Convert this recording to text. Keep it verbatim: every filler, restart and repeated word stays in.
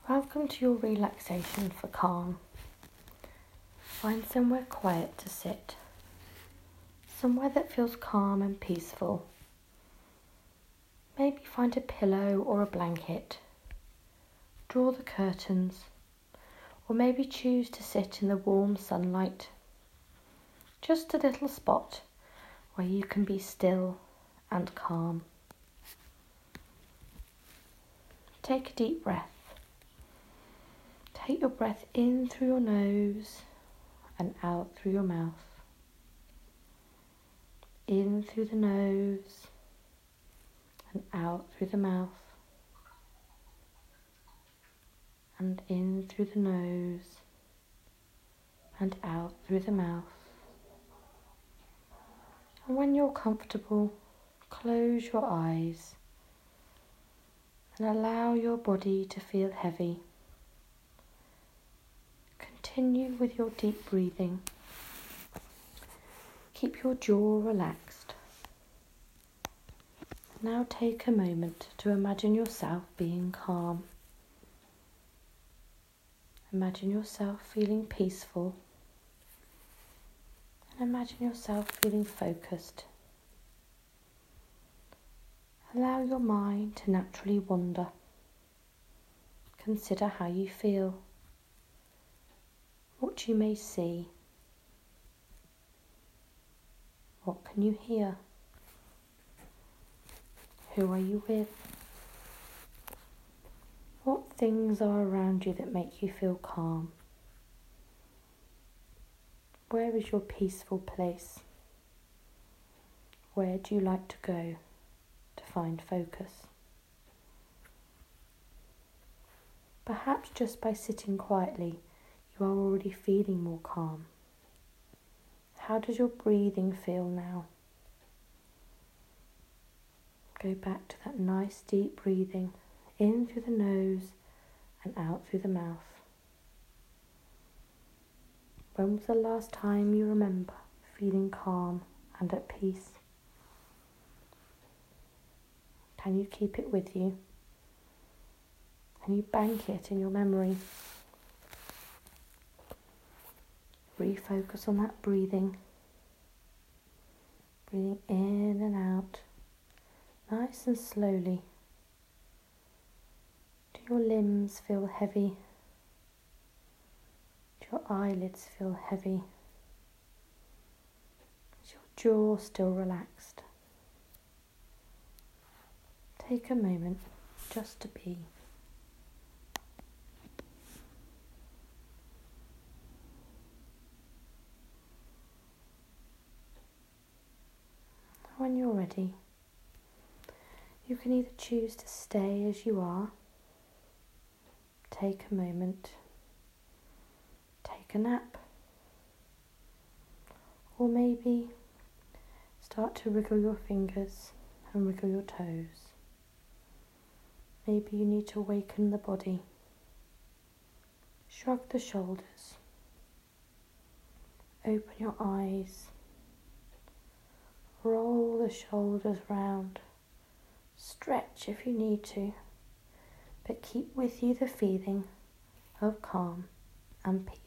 Welcome to your relaxation for calm. Find somewhere quiet to sit, somewhere that feels calm and peaceful. Maybe find a pillow or a blanket. Draw the curtains, or maybe choose to sit in the warm sunlight. Just a little spot where you can be still and calm. Take a deep breath. Take your breath in through your nose and out through your mouth. In through the nose and out through the mouth. And in through the nose and out through the mouth. And when you're comfortable, close your eyes and allow your body to feel heavy. Continue with your deep breathing. Keep your jaw relaxed. Now take a moment to imagine yourself being calm. Imagine yourself feeling peaceful. And imagine yourself feeling focused. Allow your mind to naturally wander. Consider how you feel. What you may see. What can you hear? Who are you with? What things are around you that make you feel calm? Where is your peaceful place? Where do you like to go to find focus? Perhaps just by sitting quietly, you are already feeling more calm. How does your breathing feel now? Go back to that nice deep breathing, in through the nose and out through the mouth. When was the last time you remember feeling calm and at peace? Can you keep it with you? Can you bank it in your memory? Refocus on that breathing. Breathing in and out, nice and slowly. Do your limbs feel heavy? Do your eyelids feel heavy? Is your jaw still relaxed? Take a moment just to be. When you're ready, you can either choose to stay as you are, take a moment, take a nap, or maybe start to wriggle your fingers and wriggle your toes. Maybe you need to awaken the body. Shrug the shoulders. Open your eyes. Roll the shoulders round. Stretch if you need to, but keep with you the feeling of calm and peace.